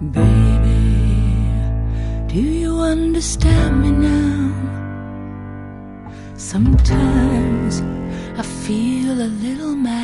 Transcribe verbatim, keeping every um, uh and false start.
Baby, do you understand me now? Sometimes I feel a little mad.